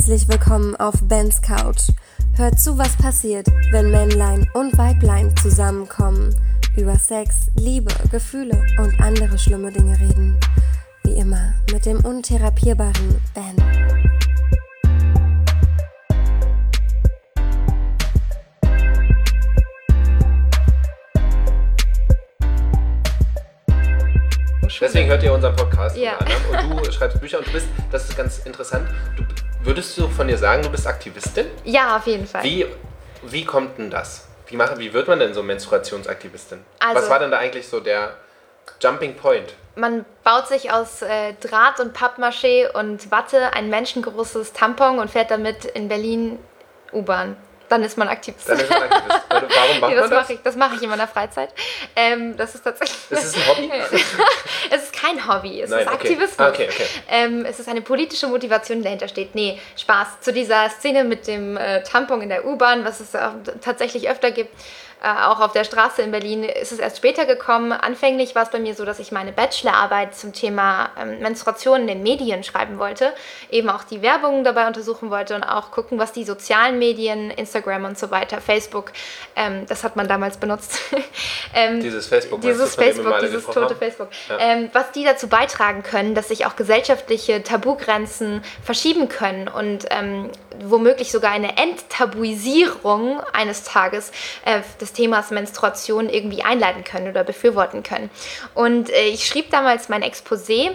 Herzlich willkommen auf Bens Couch. Hört zu, was passiert, wenn Männlein und Weiblein zusammenkommen, über Sex, Liebe, Gefühle und andere schlimme Dinge reden. Wie immer mit dem untherapierbaren Ben. Deswegen hört ihr unseren Podcast unter anderem. Und du schreibst Bücher und du bist, das ist ganz interessant, würdest du von dir sagen, du bist Aktivistin? Ja, auf jeden Fall. Wie kommt denn das? Wie wird man denn so Menstruationsaktivistin? Also, was war denn da eigentlich so der Jumping Point? Man baut sich aus Draht und Pappmaché und Watte ein menschengroßes Tampon und fährt damit in Berlin U-Bahn. Dann ist man Aktivist. Warum macht man das? Das mache ich in meiner Freizeit. Das ist tatsächlich... Ist es ein Hobby? Es ist kein Hobby, es ist Aktivismus. Okay. Es ist eine politische Motivation, die dahinter steht. Nee, Spaß. Zu dieser Szene mit dem Tampon in der U-Bahn, was es tatsächlich öfter gibt, auch auf der Straße in Berlin, ist es erst später gekommen. Anfänglich war es bei mir so, dass ich meine Bachelorarbeit zum Thema Menstruation in den Medien schreiben wollte, eben auch die Werbung dabei untersuchen wollte und auch gucken, was die sozialen Medien, Instagram und so weiter, Facebook, das hat man damals benutzt. Dieses Facebook, dieses tote Facebook. Ja. Was die dazu beitragen können, dass sich auch gesellschaftliche Tabugrenzen verschieben können und womöglich sogar eine Enttabuisierung eines Tages des Themas Menstruation irgendwie einleiten können oder befürworten können. Und ich schrieb damals mein Exposé.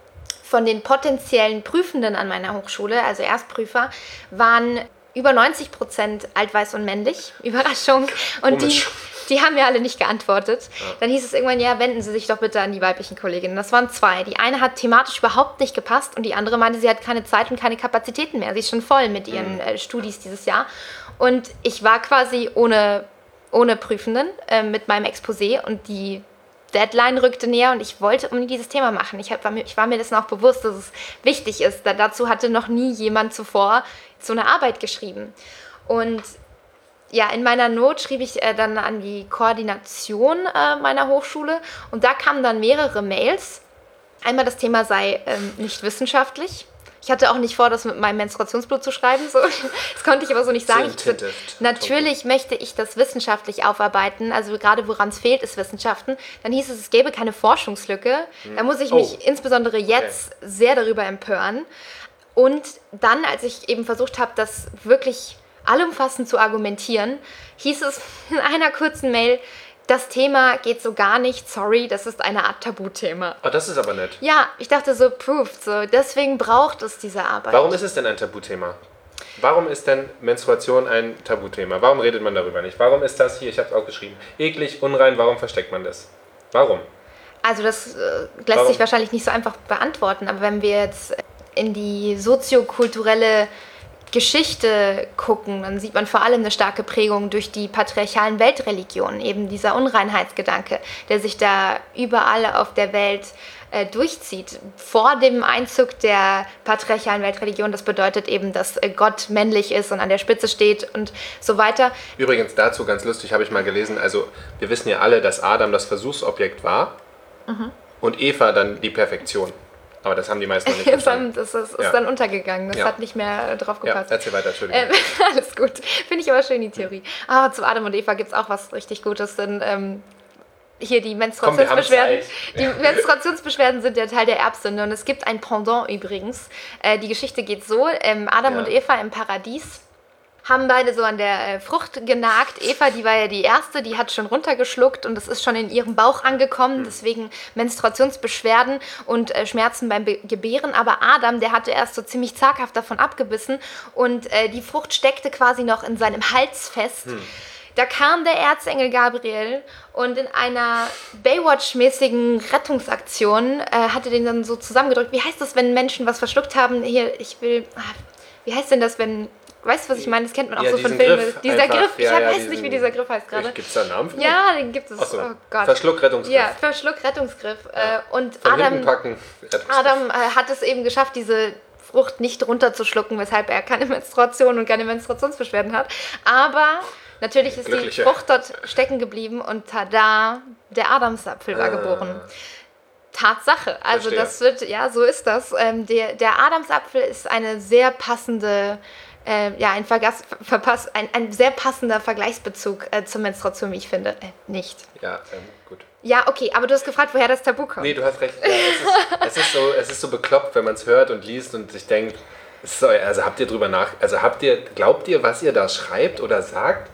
Von den potenziellen Prüfenden an meiner Hochschule, also Erstprüfer, waren über 90% altweiß und männlich. Überraschung. Und die haben mir alle nicht geantwortet. Ja. Dann hieß es irgendwann, ja, wenden Sie sich doch bitte an die weiblichen Kolleginnen. Das waren 2. Die eine hat thematisch überhaupt nicht gepasst und die andere meinte, sie hat keine Zeit und keine Kapazitäten mehr. Sie ist schon voll mit ihren Studis dieses Jahr. Und ich war quasi ohne Prüfenden mit meinem Exposé und die Deadline rückte näher und ich wollte unbedingt dieses Thema machen. Ich war mir dessen auch bewusst, dass es wichtig ist. Dazu hatte noch nie jemand zuvor so eine Arbeit geschrieben. Und ja, in meiner Not schrieb ich dann an die Koordination meiner Hochschule und da kamen dann mehrere Mails. Einmal das Thema sei nicht wissenschaftlich. Ich hatte auch nicht vor, das mit meinem Menstruationsblut zu schreiben. So. Das konnte ich aber so nicht sagen. Natürlich möchte ich das wissenschaftlich aufarbeiten. Also gerade woran es fehlt, ist Wissenschaften. Dann hieß es gäbe keine Forschungslücke. Da muss ich mich insbesondere jetzt sehr darüber empören. Und dann, als ich eben versucht habe, das wirklich allumfassend zu argumentieren, hieß es in einer kurzen Mail, das Thema geht so gar nicht, sorry, das ist eine Art Tabuthema. Oh, das ist aber nett. Ja, ich dachte so, proved, so, deswegen braucht es diese Arbeit. Warum ist es denn ein Tabuthema? Warum ist denn Menstruation ein Tabuthema? Warum redet man darüber nicht? Warum ist das hier, ich habe es auch geschrieben, eklig, unrein, warum versteckt man das? Warum? Also das lässt sich wahrscheinlich nicht so einfach beantworten, aber wenn wir jetzt in die soziokulturelle Geschichte gucken, dann sieht man vor allem eine starke Prägung durch die patriarchalen Weltreligionen, eben dieser Unreinheitsgedanke, der sich da überall auf der Welt durchzieht. Vor dem Einzug der patriarchalen Weltreligion, das bedeutet eben, dass Gott männlich ist und an der Spitze steht und so weiter. Übrigens dazu, ganz lustig, habe ich mal gelesen, also wir wissen ja alle, dass Adam das Versuchsobjekt war und Eva dann die Perfektion. Aber das haben die meisten noch nicht verstanden. Das ist dann untergegangen. Das hat nicht mehr drauf gepasst. Ja, erzähl weiter, Entschuldigung. Alles gut. Finde ich aber schön, die Theorie. Zu Adam und Eva gibt es auch was richtig Gutes. Denn hier die Menstruationsbeschwerden. Die Menstruationsbeschwerden sind ja Teil der Erbsünde. Und es gibt ein Pendant übrigens. Die Geschichte geht so. Adam und Eva im Paradies haben beide so an der Frucht genagt. Eva, die war ja die Erste, die hat schon runtergeschluckt und es ist schon in ihrem Bauch angekommen, deswegen Menstruationsbeschwerden und Schmerzen beim Gebären. Aber Adam, der hatte erst so ziemlich zaghaft davon abgebissen und die Frucht steckte quasi noch in seinem Hals fest. Da kam der Erzengel Gabriel und in einer Baywatch-mäßigen Rettungsaktion hat er den dann so zusammengedrückt. Wie heißt das, wenn Menschen was verschluckt haben? Hier, wie heißt denn das, wenn... Weißt du, was ich meine? Das kennt man auch so von Filmen. Dieser Griff, ich weiß nicht, wie dieser Griff heißt gerade. Gibt es da einen Namen für? Ja, den gibt es. So. Oh Gott. Verschluckrettungsgriff. Ja, Verschluckrettungsgriff. Und von Adam hat es eben geschafft, diese Frucht nicht runterzuschlucken, weshalb er keine Menstruation und keine Menstruationsbeschwerden hat. Aber natürlich ist die Frucht dort stecken geblieben und tada, der Adamsapfel war geboren. Tatsache. Also so ist das. Der Adamsapfel ist eine sehr passende, ein sehr passender Vergleichsbezug zur Menstruation, wie ich finde. Nicht. Ja, gut. Ja, okay, aber du hast gefragt, woher das Tabu kommt. Nee, du hast recht. Ja, es ist so bekloppt, wenn man es hört und liest und sich denkt, glaubt ihr, was ihr da schreibt oder sagt?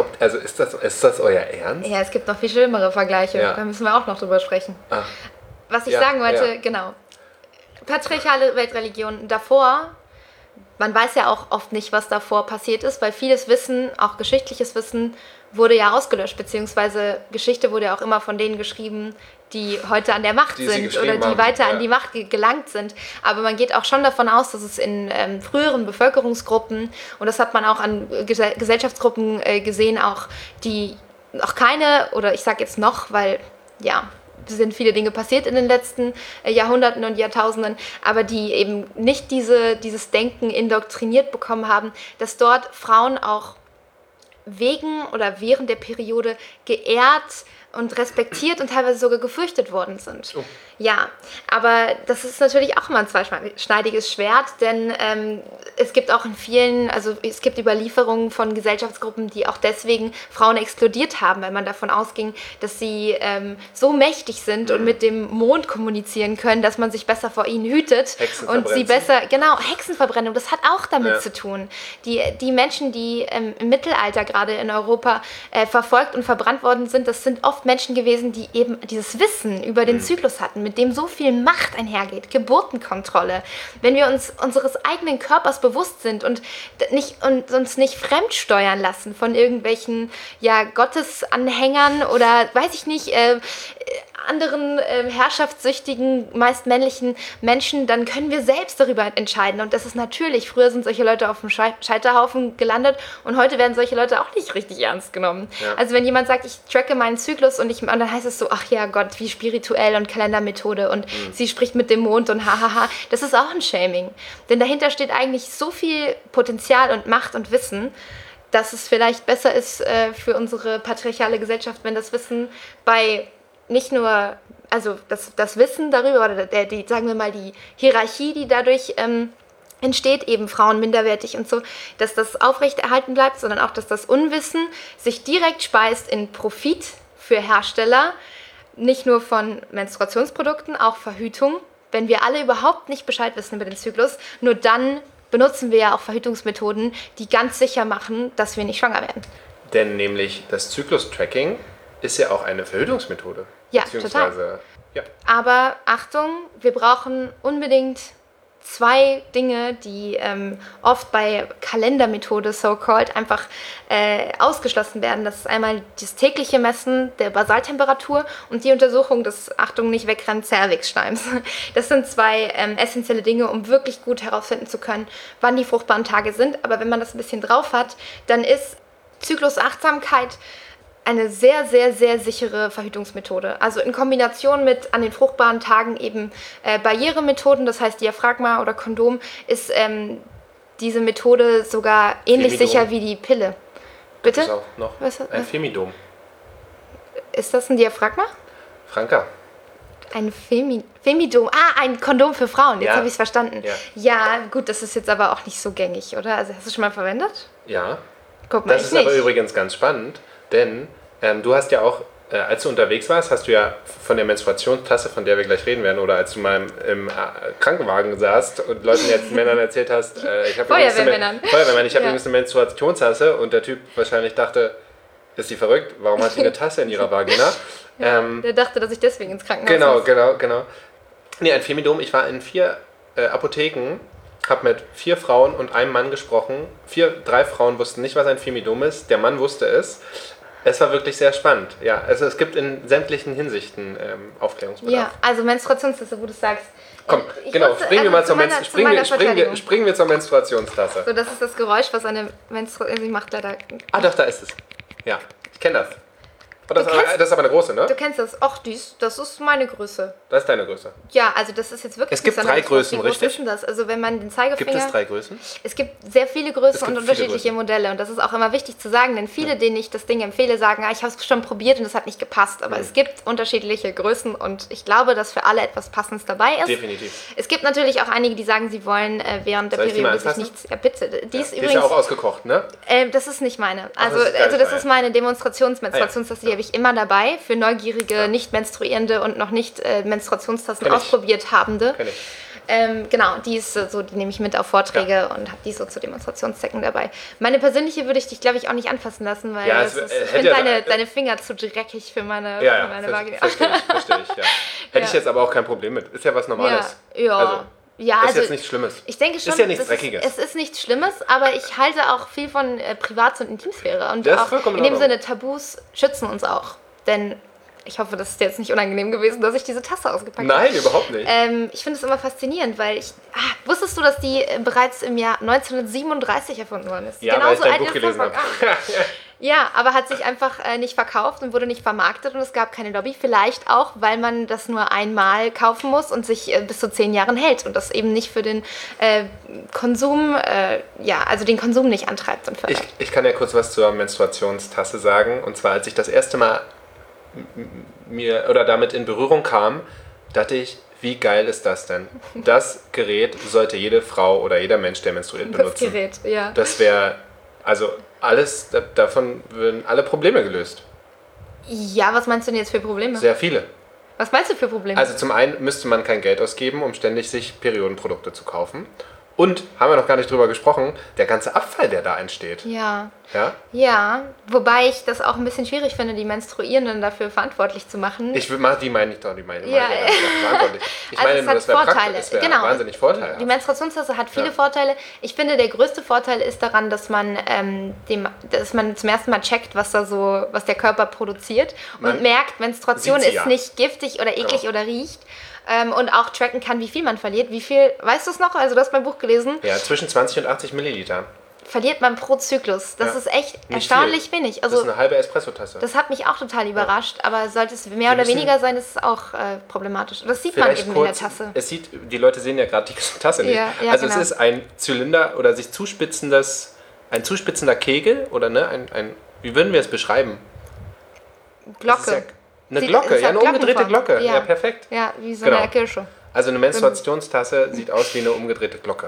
Ist das euer Ernst? Ja, es gibt noch viel schlimmere Vergleiche. Ja. Da müssen wir auch noch drüber sprechen. Ach. Was ich sagen wollte, genau. Patriarchale Weltreligionen davor, man weiß ja auch oft nicht, was davor passiert ist, weil vieles Wissen, auch geschichtliches Wissen, wurde ja ausgelöscht, beziehungsweise Geschichte wurde ja auch immer von denen geschrieben, die heute an der Macht sind oder die weiter an die Macht gelangt sind. Aber man geht auch schon davon aus, dass es in früheren Bevölkerungsgruppen, und das hat man auch an Gesellschaftsgruppen gesehen, auch die noch keine, oder ich sage jetzt noch, weil ja, es sind viele Dinge passiert in den letzten Jahrhunderten und Jahrtausenden, aber die eben nicht dieses Denken indoktriniert bekommen haben, dass dort Frauen auch wegen oder während der Periode geehrt und respektiert und teilweise sogar gefürchtet worden sind. Oh. Ja, aber das ist natürlich auch immer ein zweischneidiges Schwert, denn es gibt auch es gibt Überlieferungen von Gesellschaftsgruppen, die auch deswegen Frauen exkludiert haben, weil man davon ausging, dass sie so mächtig sind und mit dem Mond kommunizieren können, dass man sich besser vor ihnen hütet und sie besser, genau, Hexenverbrennung, das hat auch damit zu tun. Die Menschen, die im Mittelalter gerade in Europa verfolgt und verbrannt worden sind, das sind oft Menschen gewesen, die eben dieses Wissen über den Zyklus hatten, mit dem so viel Macht einhergeht, Geburtenkontrolle. Wenn wir uns unseres eigenen Körpers bewusst sind und uns nicht fremdsteuern lassen von irgendwelchen Gottesanhängern oder weiß ich nicht, anderen herrschaftssüchtigen, meist männlichen Menschen, dann können wir selbst darüber entscheiden. Und das ist natürlich, früher sind solche Leute auf dem Scheiterhaufen gelandet und heute werden solche Leute auch nicht richtig ernst genommen. Ja. Also wenn jemand sagt, ich tracke meinen Zyklus und dann heißt es so, ach ja Gott, wie spirituell und Kalendermethode und sie spricht mit dem Mond und hahaha, das ist auch ein Shaming. Denn dahinter steht eigentlich so viel Potenzial und Macht und Wissen, dass es vielleicht besser ist für unsere patriarchale Gesellschaft, wenn das Wissen bei nicht nur, also das Wissen darüber oder sagen wir mal die Hierarchie, die dadurch entsteht, eben Frauen minderwertig und so, dass das aufrechterhalten bleibt, sondern auch, dass das Unwissen sich direkt speist in Profit für Hersteller, nicht nur von Menstruationsprodukten, auch Verhütung. Wenn wir alle überhaupt nicht Bescheid wissen über den Zyklus, nur dann benutzen wir ja auch Verhütungsmethoden, die ganz sicher machen, dass wir nicht schwanger werden. Denn nämlich das Zyklus-Tracking ist ja auch eine Verhütungsmethode. Ja, total. Ja. Aber Achtung, wir brauchen unbedingt 2 Dinge, die oft bei Kalendermethode, so-called, einfach ausgeschlossen werden. Das ist einmal das tägliche Messen der Basaltemperatur und die Untersuchung des, Achtung, nicht wegrennen, Zervixschleims. Das sind 2 essentielle Dinge, um wirklich gut herausfinden zu können, wann die fruchtbaren Tage sind. Aber wenn man das ein bisschen drauf hat, dann ist Zyklusachtsamkeit eine sehr, sehr, sehr sichere Verhütungsmethode. Also in Kombination mit an den fruchtbaren Tagen eben Barrieremethoden, das heißt Diaphragma oder Kondom, ist diese Methode sogar ähnlich sicher wie die Pille. Bitte? Das ist auch noch ein Femidom. Ist das ein Diaphragma? Franka. Ein Femidom. Ein Kondom für Frauen. Jetzt habe ich es verstanden. Ja, gut, das ist jetzt aber auch nicht so gängig, oder? Also hast du schon mal verwendet? Ja. Guck mal, das ist aber übrigens ganz spannend. Denn du hast ja auch, als du unterwegs warst, hast du ja von der Menstruationstasse, von der wir gleich reden werden, oder als du mal im Krankenwagen saßt und Männern erzählt hast, ich habe übrigens eine Menstruationstasse und der Typ wahrscheinlich dachte, ist sie verrückt? Warum hat sie eine Tasse in ihrer Vagina? Der dachte, dass ich deswegen ins Krankenhaus muss. Genau. Nee, ein Femidom. Ich war in 4 Apotheken, habe mit 4 Frauen und einem Mann gesprochen. 3 Frauen wussten nicht, was ein Femidom ist. Der Mann wusste es. Es war wirklich sehr spannend. Ja, also es gibt in sämtlichen Hinsichten Aufklärungsbedarf. Ja, also Menstruationstasse, wo du sagst. Komm, genau, springen wir zur Menstruationstasse. So, das ist das Geräusch, was eine Menstruation macht leider. Doch, da ist es. Ja, ich kenne das. Oh, das ist aber eine große, ne? Du kennst das. Ach, das ist meine Größe. Das ist deine Größe. Ja, also das ist jetzt wirklich... Es gibt 3 Größen, richtig? Das? Also wenn man den Zeigefinger... Gibt es 3 Größen? Es gibt sehr viele Größen und unterschiedliche Modelle. Und das ist auch immer wichtig zu sagen, denn viele, denen ich das Ding empfehle, sagen, ich habe es schon probiert und es hat nicht gepasst. Aber es gibt unterschiedliche Größen und ich glaube, dass für alle etwas Passendes dabei ist. Definitiv. Es gibt natürlich auch einige, die sagen, sie wollen während der Periode sich nichts... Ja, bitte. Die ist übrigens... Die ist ja auch ausgekocht, ne? Das ist nicht meine. Also das ist meine Demonstrationsmenstruationstasse, die habe ich immer dabei für neugierige, nicht menstruierende und noch nicht Menstruationstassen ausprobiert Habende. Kenn ich. Genau, die ist so, die nehme ich mit auf Vorträge und habe die so zu Demonstrationszwecken dabei. Meine persönliche würde ich dich, glaube ich, auch nicht anfassen lassen, weil ich finde deine Finger zu dreckig für meine Vagina. Verstehe ich, ja. Hätte ich jetzt aber auch kein Problem mit. Ist ja was Normales. Ja. Ist jetzt nichts Schlimmes. Ich denke schon, ist ja nichts Dreckiges. Es ist nichts Schlimmes, aber ich halte auch viel von Privats- und Intimsphäre. Und das auch in dem Sinne, Tabus schützen uns auch. Denn ich hoffe, das ist jetzt nicht unangenehm gewesen, dass ich diese Tasse ausgepackt habe. Nein, überhaupt nicht. Ich finde es immer faszinierend, weil wusstest du, dass die bereits im Jahr 1937 erfunden worden ist? Ja, weil ich dein Buch gelesen habe. Ja, aber hat sich einfach nicht verkauft und wurde nicht vermarktet und es gab keine Lobby. Vielleicht auch, weil man das nur einmal kaufen muss und sich bis zu 10 Jahren hält und das eben nicht für den Konsum, also den Konsum nicht antreibt und fördert. Ich kann ja kurz was zur Menstruationstasse sagen. Und zwar, als ich das erste Mal damit in Berührung kam, dachte ich, wie geil ist das denn? Das Gerät sollte jede Frau oder jeder Mensch, der menstruiert, benutzen. Das Gerät, ja. Das wäre, davon würden alle Probleme gelöst. Ja, was meinst du denn jetzt für Probleme? Sehr viele. Was meinst du für Probleme? Also zum einen müsste man kein Geld ausgeben, um ständig sich Periodenprodukte zu kaufen. Und, haben wir noch gar nicht drüber gesprochen, der ganze Abfall, der da entsteht. Ja. Ja? Ja, wobei ich das auch ein bisschen schwierig finde, die Menstruierenden dafür verantwortlich zu machen. Die meine ich doch, verantwortlich. Ich also meine es nur, hat das wäre Vorteile. Genau. Wahnsinnig Vorteile. Die Menstruationstasse hat viele Vorteile. Ich finde, der größte Vorteil ist daran, dass man zum ersten Mal checkt, was der Körper produziert und merkt, Menstruation ist nicht giftig oder eklig oder riecht. Und auch tracken kann, wie viel man verliert. Wie viel, weißt du es noch? Also du hast mein Buch gelesen. Ja, zwischen 20 und 80 Milliliter. Verliert man pro Zyklus. Das ist echt nicht erstaunlich wenig. Also, das ist eine halbe Espressotasse. Das hat mich auch total überrascht. Aber sollte es mehr oder weniger sein, ist es auch problematisch. Das sieht man eben in der Tasse. Die Leute sehen ja gerade die Tasse nicht. Also es ist ein Zylinder oder sich ein zuspitzender Kegel oder wie würden wir es beschreiben? Glocke. Eine Glocke, eine umgedrehte Glocke. Ja, perfekt. Ja, wie so eine Kirsche. Also eine Menstruationstasse sieht aus wie eine umgedrehte Glocke.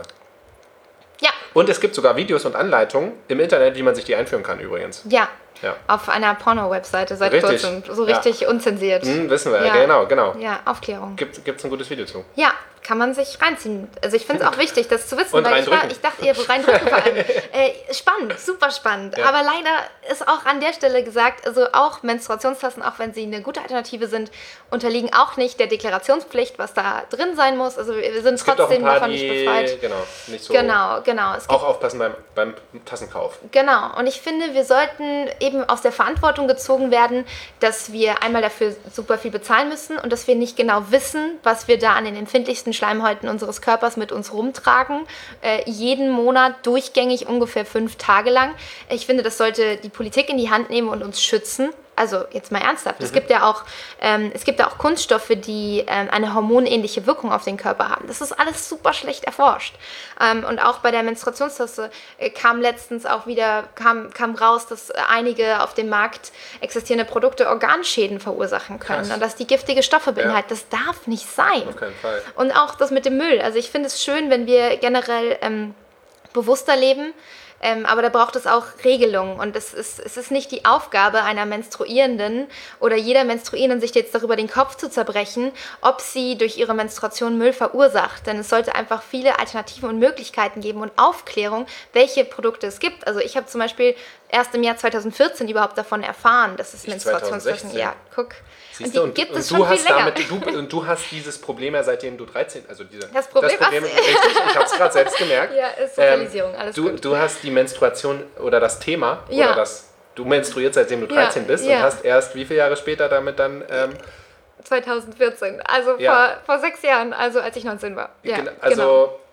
Ja. Und es gibt sogar Videos und Anleitungen im Internet, wie man sich die einführen kann übrigens. Ja. Auf einer Porno-Webseite seit kurzem. So richtig unzensiert. Wissen wir, genau. Ja, Aufklärung. Gibt's ein gutes Video zu. Ja, kann man sich reinziehen. Also ich finde es auch wichtig, das zu wissen. Und weil ich dachte, ihr reindrücken vor allem. Spannend, super spannend. Ja. Aber leider ist auch an der Stelle gesagt, also auch Menstruationstassen, auch wenn sie eine gute Alternative sind, unterliegen auch nicht der Deklarationspflicht, was da drin sein muss. Also wir sind trotzdem davon nicht befreit. Nicht so. Genau. Auch aufpassen beim Tassenkauf. Genau. Und ich finde, wir sollten eben aus der Verantwortung gezogen werden, dass wir einmal dafür super viel bezahlen müssen und dass wir nicht genau wissen, was wir da an den empfindlichsten Schleimhäuten unseres Körpers mit uns rumtragen. Jeden Monat durchgängig ungefähr 5 Tage lang. Ich finde, das sollte die Politik in die Hand nehmen und uns schützen. Also jetzt mal ernsthaft. Es gibt ja auch Kunststoffe, die eine hormonähnliche Wirkung auf den Körper haben. Das ist alles super schlecht erforscht. Und auch bei der Menstruationstasse kam letztens auch wieder kam raus, dass einige auf dem Markt existierende Produkte Organschäden verursachen können. Und dass die giftige Stoffe beinhalten. Das darf nicht sein. Auf keinen Fall. Und auch das mit dem Müll. Also ich finde es schön, wenn wir generell bewusster leben. Aber da braucht es auch Regelungen und es ist nicht die Aufgabe einer Menstruierenden oder jeder Menstruierenden, sich jetzt darüber den Kopf zu zerbrechen, ob sie durch ihre Menstruation Müll verursacht. Denn es sollte einfach viele Alternativen und Möglichkeiten geben und Aufklärung, welche Produkte es gibt. Also ich habe zum Beispiel erst im Jahr 2014 überhaupt davon erfahren, dass es Menstruationstassen gibt. Ja, guck. Siehst du, gibt es schon viel länger. Und du hast dieses Problem ja seitdem du 13, also das Problem richtig, ich habe es gerade selbst gemerkt. Ja, ist Sozialisierung, alles gut. Du hast die Menstruation oder das Thema, oder du menstruierst seitdem du 13 bist und hast erst wie viele Jahre später damit dann... 2014, also vor 6 Jahren, also als ich 19 war. Ja, also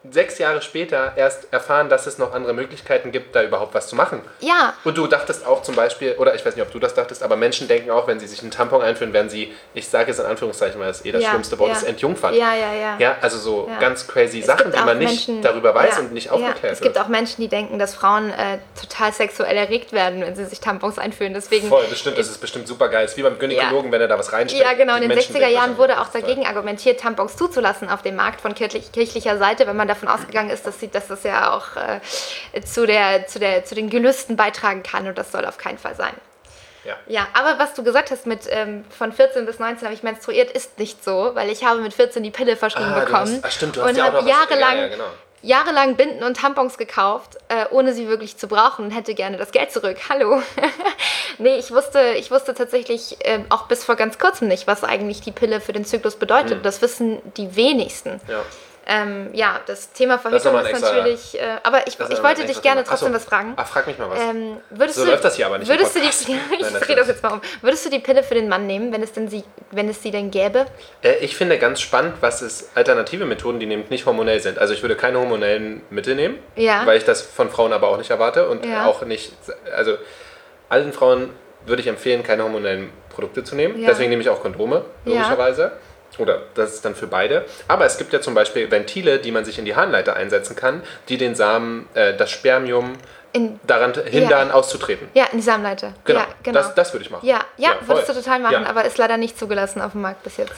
6 Jahre später erst erfahren, dass es noch andere Möglichkeiten gibt, da überhaupt was zu machen. Ja. Und du dachtest auch zum Beispiel, oder ich weiß nicht, ob du das dachtest, aber Menschen denken auch, wenn sie sich einen Tampon einführen, werden sie, ich sage es in Anführungszeichen, weil das das schlimmste Wort ist, entjungfert. Ja. Ja, also so ganz crazy Sachen, die man nicht darüber weiß und nicht aufgeklärt wird. Es gibt auch Menschen, die denken, dass Frauen total sexuell erregt werden, wenn sie sich Tampons einführen. Deswegen voll, das stimmt, das ist bestimmt super geil. Es ist wie beim Gynäkologen, wenn er da was reinsteckt. Ja, genau. In den 60er Jahren wurde auch dagegen argumentiert, Tampons zuzulassen auf dem Markt von kirchlicher Seite, wenn man davon ausgegangen ist, dass das ja auch zu den Gelüsten beitragen kann, und das soll auf keinen Fall sein. Ja, aber was du gesagt hast mit von 14 bis 19 habe ich menstruiert, ist nicht so, weil ich habe mit 14 die Pille verschrieben bekommen stimmt, du und hast ja auch habe noch jahrelang Binden und Tampons gekauft, ohne sie wirklich zu brauchen, und hätte gerne das Geld zurück. Hallo. Nee, ich wusste tatsächlich auch bis vor ganz kurzem nicht, was eigentlich die Pille für den Zyklus bedeutet. Das wissen die wenigsten. Das Thema Verhütung ist natürlich... aber ich wollte dich gerne trotzdem was fragen. Frag mich mal was. Läuft das hier aber nicht. Würdest ich drehe das jetzt mal um. Würdest du die Pille für den Mann nehmen, wenn es sie denn gäbe? Ich finde ganz spannend, was es alternative Methoden, die nämlich nicht hormonell sind. Also ich würde keine hormonellen Mittel nehmen, weil ich das von Frauen aber auch nicht erwarte und auch nicht... Also allen Frauen würde ich empfehlen, keine hormonellen Produkte zu nehmen. Deswegen nehme ich auch Kondome, logischerweise. Oder das ist dann für beide. Aber es gibt ja zum Beispiel Ventile, die man sich in die Harnleiter einsetzen kann, die den Samen, das Spermium daran hindern, auszutreten. Ja, in die Samenleiter. Genau, ja, genau. Das würde ich machen. Ja, würdest du total machen, aber ist leider nicht zugelassen auf dem Markt bis jetzt.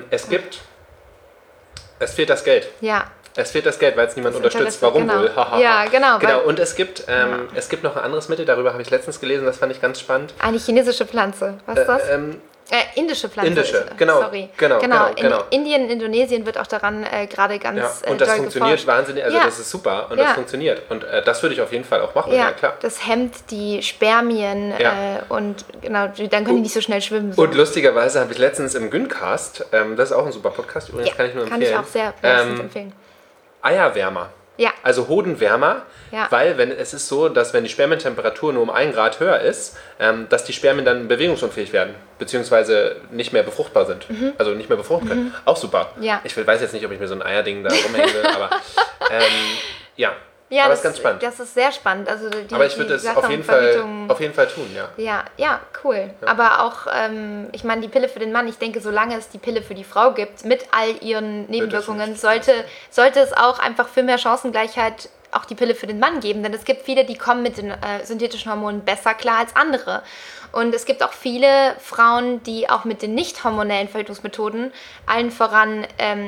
Es fehlt das Geld. Ja. Es fehlt das Geld, weil es niemand unterstützt. Warum wohl? Ja, genau. Und es gibt noch ein anderes Mittel, darüber habe ich letztens gelesen, das fand ich ganz spannend. Eine chinesische Pflanze. Was ist das? Indische Pflanze. Sorry. Genau. In Indien, Indonesien wird auch daran gerade ganz und das funktioniert wahnsinnig, das ist super und das funktioniert. Und das würde ich auf jeden Fall auch machen, ja klar. Das hemmt die Spermien und genau, dann können die nicht so schnell schwimmen. So. Und lustigerweise habe ich letztens im Gyncast, das ist auch ein super Podcast, übrigens kann ich nur empfehlen. Kann ich auch sehr empfehlen. Eierwärmer. Ja. Also Hodenwärmer, weil es ist so, dass wenn die Spermientemperatur nur um 1 Grad höher ist, dass die Spermien dann bewegungsunfähig werden, beziehungsweise nicht mehr befruchtbar sind. Also nicht mehr befruchten können. Auch super. Ja. Ich weiß jetzt nicht, ob ich mir so ein Eierding da rumhängen will, aber aber das ist ganz spannend. Das ist sehr spannend. Also aber ich würde es auf jeden Fall tun, ja. Ja, cool. Ja. Aber auch, ich meine, die Pille für den Mann, ich denke, solange es die Pille für die Frau gibt, mit all ihren Nebenwirkungen, sollte es auch einfach für mehr Chancengleichheit auch die Pille für den Mann geben. Denn es gibt viele, die kommen mit den synthetischen Hormonen besser klar als andere. Und es gibt auch viele Frauen, die auch mit den nicht hormonellen Verhütungsmethoden, allen voran,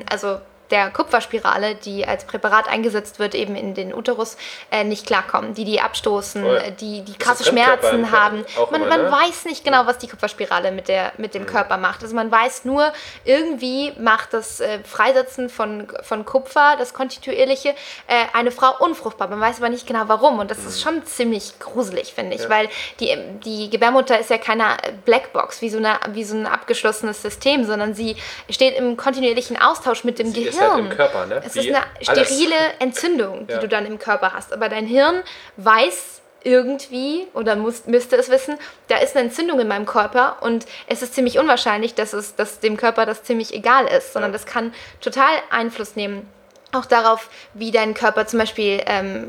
der Kupferspirale, die als Präparat eingesetzt wird, eben in den Uterus, nicht klarkommen, die abstoßen, die krasse Schmerzen haben. Man weiß nicht genau, was die Kupferspirale mit dem Körper macht. Also man weiß nur, irgendwie macht das Freisetzen von Kupfer, das kontinuierliche, eine Frau unfruchtbar. Man weiß aber nicht genau, warum. Und das ist schon ziemlich gruselig, finde ich, weil die Gebärmutter ist ja keine Blackbox, wie so ein abgeschlossenes System, sondern sie steht im kontinuierlichen Austausch mit dem Gehirn. Halt im Körper, ne? Es ist eine sterile Entzündung, die du dann im Körper hast. Aber dein Hirn weiß irgendwie, oder müsste es wissen, da ist eine Entzündung in meinem Körper und es ist ziemlich unwahrscheinlich, dass dem Körper das ziemlich egal ist, sondern das kann total Einfluss nehmen. Auch darauf, wie dein Körper zum Beispiel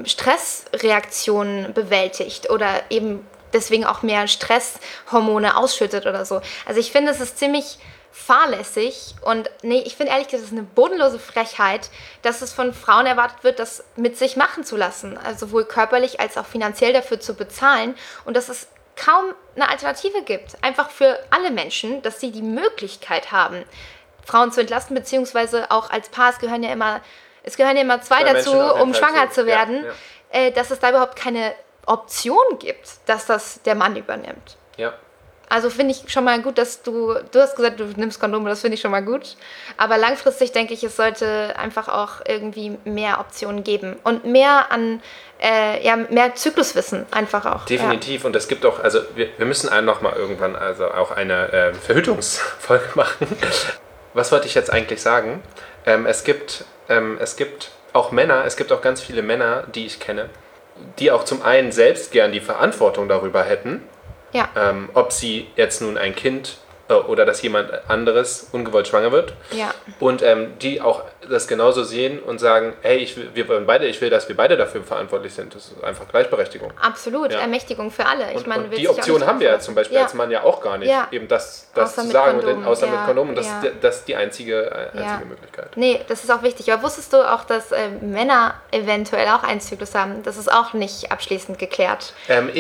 Stressreaktionen bewältigt oder eben deswegen auch mehr Stresshormone ausschüttet oder so. Also ich finde, es ist ziemlich fahrlässig und ich finde ehrlich gesagt, es ist eine bodenlose Frechheit, dass es von Frauen erwartet wird, das mit sich machen zu lassen, also sowohl körperlich als auch finanziell dafür zu bezahlen und dass es kaum eine Alternative gibt, einfach für alle Menschen, dass sie die Möglichkeit haben, Frauen zu entlasten, beziehungsweise auch als Paar, es gehören ja immer zwei dazu, um schwanger zu werden, dass es da überhaupt keine Option gibt, dass das der Mann übernimmt. Ja. Also finde ich schon mal gut, dass du hast gesagt, du nimmst Kondome, das finde ich schon mal gut. Aber langfristig denke ich, es sollte einfach auch irgendwie mehr Optionen geben und mehr mehr Zykluswissen einfach auch. Definitiv. Und es gibt auch, also wir müssen noch mal irgendwann also auch eine Verhütungsfolge machen. Was wollte ich jetzt eigentlich sagen? Es gibt auch Männer, es gibt auch ganz viele Männer, die ich kenne, die auch zum einen selbst gern die Verantwortung darüber hätten, ob sie jetzt nun ein Kind oder dass jemand anderes ungewollt schwanger wird. Ja. Und die auch das genauso sehen und sagen, hey, ich will, dass wir beide dafür verantwortlich sind. Das ist einfach Gleichberechtigung. Absolut, Ermächtigung für alle. Ich meine, und die Option haben wir ja zum Beispiel als Mann ja auch gar nicht, eben das zu sagen, außer mit Kondom. Und das ist die einzige Möglichkeit. Nee, das ist auch wichtig. Aber wusstest du auch, dass Männer eventuell auch einen Zyklus haben? Das ist auch nicht abschließend geklärt.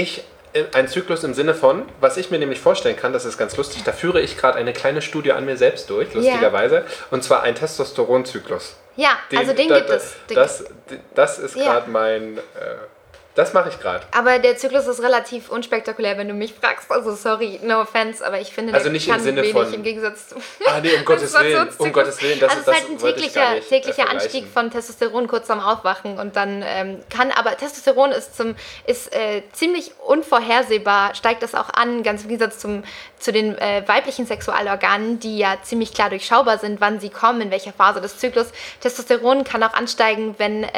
Ein Zyklus im Sinne von, was ich mir nämlich vorstellen kann, das ist ganz lustig, da führe ich gerade eine kleine Studie an mir selbst durch, lustigerweise, und zwar ein Testosteronzyklus. Ja, also den gibt es. Das ist gerade mein... Das mache ich gerade. Aber der Zyklus ist relativ unspektakulär, wenn du mich fragst. Also sorry, no offense, aber ich finde, also nicht im Sinne von, im Gegensatz zu... nee, um Gottes Willen. Das ist halt ein täglicher Anstieg von Testosteron kurz vorm Aufwachen. Und dann aber Testosteron ist ziemlich unvorhersehbar, steigt das auch an, ganz im Gegensatz zu den weiblichen Sexualorganen, die ja ziemlich klar durchschaubar sind, wann sie kommen, in welcher Phase des Zyklus. Testosteron kann auch ansteigen,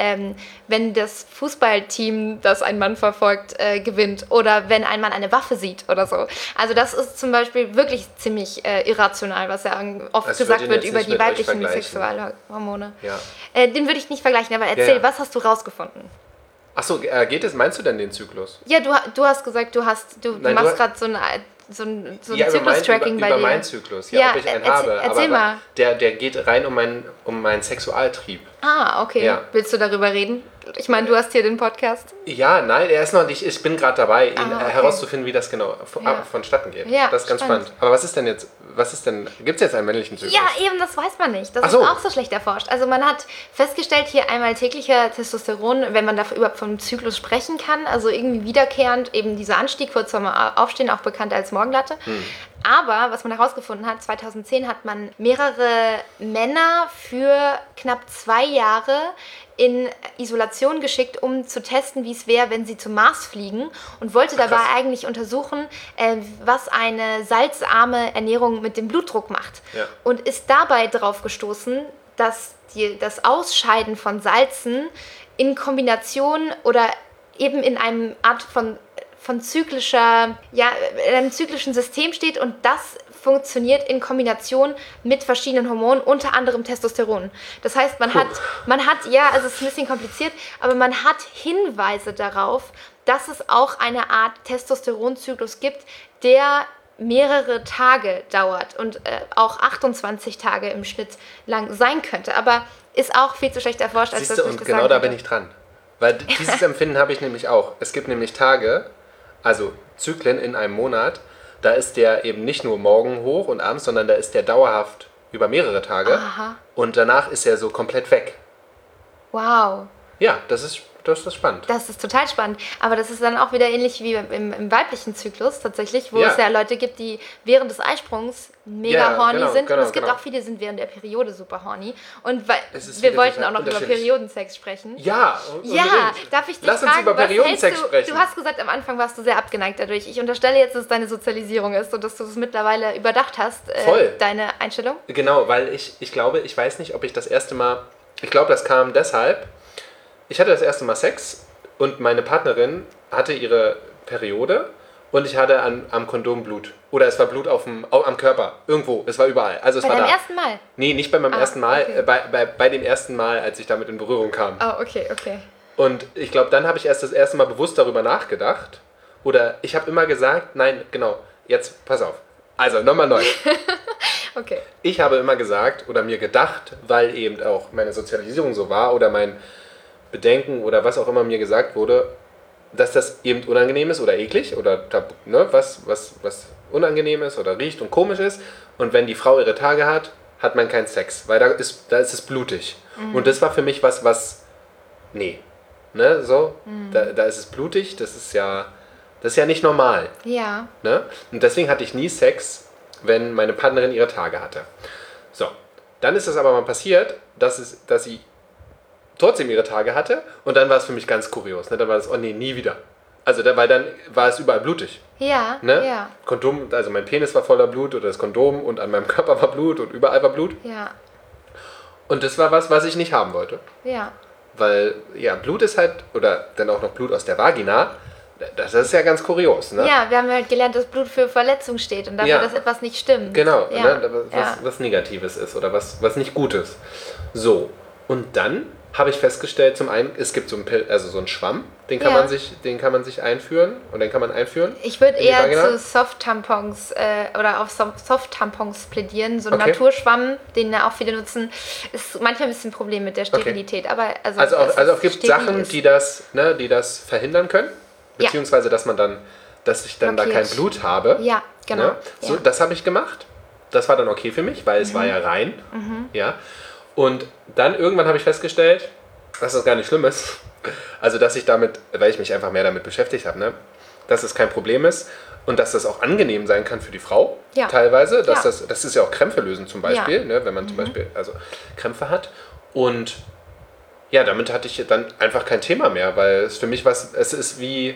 wenn das Fußballteam, das ein Mann verfolgt, gewinnt oder wenn ein Mann eine Waffe sieht oder so. Also das ist zum Beispiel wirklich ziemlich irrational, was ja oft gesagt wird über die weiblichen Sexualhormone. Ja. Den würde ich nicht vergleichen, aber erzähl, was hast du rausgefunden? Achso, meinst du denn den Zyklus? Ja, du hast gesagt, du machst gerade so ein Zyklus-Tracking bei dir. Über meinen Zyklus, ob ich einen habe. Erzähl mal. Der geht rein um meinen Sexualtrieb. Ah, okay. Ja. Willst du darüber reden? Ich meine, du hast hier den Podcast. Ja, nein, er ist noch nicht. Ich bin gerade dabei, herauszufinden, wie das genau vonstatten geht. Ja, das ist ganz spannend. Aber was ist denn jetzt, gibt es jetzt einen männlichen Zyklus? Ja, eben, das weiß man nicht. Das ist auch so schlecht erforscht. Also man hat festgestellt, hier einmal täglicher Testosteron, wenn man dafür überhaupt vom Zyklus sprechen kann, also irgendwie wiederkehrend, eben dieser Anstieg kurz vorm Aufstehen, auch bekannt als Morgenlatte. Aber, was man herausgefunden hat, 2010 hat man mehrere Männer für knapp 2 Jahre in Isolation geschickt, um zu testen, wie es wäre, wenn sie zum Mars fliegen und wollte dabei eigentlich untersuchen, was eine salzarme Ernährung mit dem Blutdruck macht. Ja. Und ist dabei darauf gestoßen, dass das Ausscheiden von Salzen in Kombination oder eben in einem Art von zyklischer, in einem zyklischen System steht und das funktioniert in Kombination mit verschiedenen Hormonen, unter anderem Testosteron. Das heißt, man hat, also es ist ein bisschen kompliziert, aber man hat Hinweise darauf, dass es auch eine Art Testosteronzyklus gibt, der mehrere Tage dauert und auch 28 Tage im Schnitt lang sein könnte. Aber ist auch viel zu schlecht erforscht, als dass ich das sagen genau da bin ich dran. Weil dieses Empfinden habe ich nämlich auch. Es gibt nämlich Tage, also Zyklen in einem Monat, da ist der eben nicht nur morgen hoch und abends, sondern da ist der dauerhaft über mehrere Tage. Aha. Und danach ist er so komplett weg. Wow. Ja, das ist spannend. Das ist total spannend. Aber das ist dann auch wieder ähnlich wie im weiblichen Zyklus tatsächlich, wo es ja Leute gibt, die während des Eisprungs mega horny sind. Und es gibt auch viele, die sind während der Periode super horny. Und wir wollten auch noch über Periodensex sprechen. Ja, darf ich dich Lass fragen, uns über Periodensex sprechen. Du hast gesagt, am Anfang warst du sehr abgeneigt dadurch. Ich unterstelle jetzt, dass es deine Sozialisierung ist und dass du es mittlerweile überdacht hast, deine Einstellung. Genau, weil ich glaube, ich weiß nicht, ob ich das erste Mal, ich glaube, das kam deshalb, ich hatte das erste Mal Sex und meine Partnerin hatte ihre Periode und ich hatte am Kondom Blut. Oder es war Blut am Körper. Irgendwo. Es war überall. Also es bei war deinem da. ersten Mal? Nee, nicht bei meinem ersten Mal. Okay. Bei dem ersten Mal, als ich damit in Berührung kam. Oh, okay. Und ich glaube, dann habe ich erst das erste Mal bewusst darüber nachgedacht. Oder ich habe immer gesagt, nein, genau, jetzt pass auf. Also, nochmal neu. Okay. Ich habe immer gesagt oder mir gedacht, weil eben auch meine Sozialisierung so war oder mein Bedenken oder was auch immer mir gesagt wurde, dass das eben unangenehm ist oder eklig oder was unangenehm ist oder riecht und komisch ist. Und wenn die Frau ihre Tage hat, hat man keinen Sex, weil da ist es blutig. Mhm. Und das war für mich da ist es blutig, das ist ja nicht normal. Ja. Ne? Und deswegen hatte ich nie Sex, wenn meine Partnerin ihre Tage hatte. So, dann ist es aber mal passiert, dass sie trotzdem ihre Tage hatte und dann war es für mich ganz kurios. Ne? Dann war es, nie wieder. Also weil dann war es überall blutig. Ja, ne? Ja. Kondom, also mein Penis war voller Blut oder das Kondom und an meinem Körper war Blut und überall war Blut. Ja. Und das war was ich nicht haben wollte. Ja. Weil, Blut ist halt, oder dann auch noch Blut aus der Vagina, Das ist ja ganz kurios, ne? Ja, wir haben halt gelernt, dass Blut für Verletzung steht und dafür, dass etwas nicht stimmt. Genau, ja. ne? Was Negatives ist oder was nicht Gutes. So, und dann habe ich festgestellt, zum einen, es gibt so einen Schwamm, den kann man sich einführen und den kann man einführen. Ich würde eher zu Soft-Tampons oder auf Soft-Tampons plädieren. So ein Naturschwamm, den ja auch viele nutzen, ist manchmal ein bisschen ein Problem mit der Sterilität. Aber also es gibt Sachen, die das verhindern können, beziehungsweise dass ich dann da kein Blut habe. Ja, genau. Ne? So, das habe ich gemacht. Das war dann okay für mich, weil es war ja rein. Ja. Und dann irgendwann habe ich festgestellt, dass das gar nicht schlimm ist. Also, dass ich damit, weil ich mich einfach mehr damit beschäftigt habe, ne, dass es kein Problem ist und dass das auch angenehm sein kann für die Frau teilweise. Das ist ja auch Krämpfe lösen zum Beispiel, ne, wenn man zum Beispiel Krämpfe hat. Und ja, damit hatte ich dann einfach kein Thema mehr, weil es für mich es ist wie...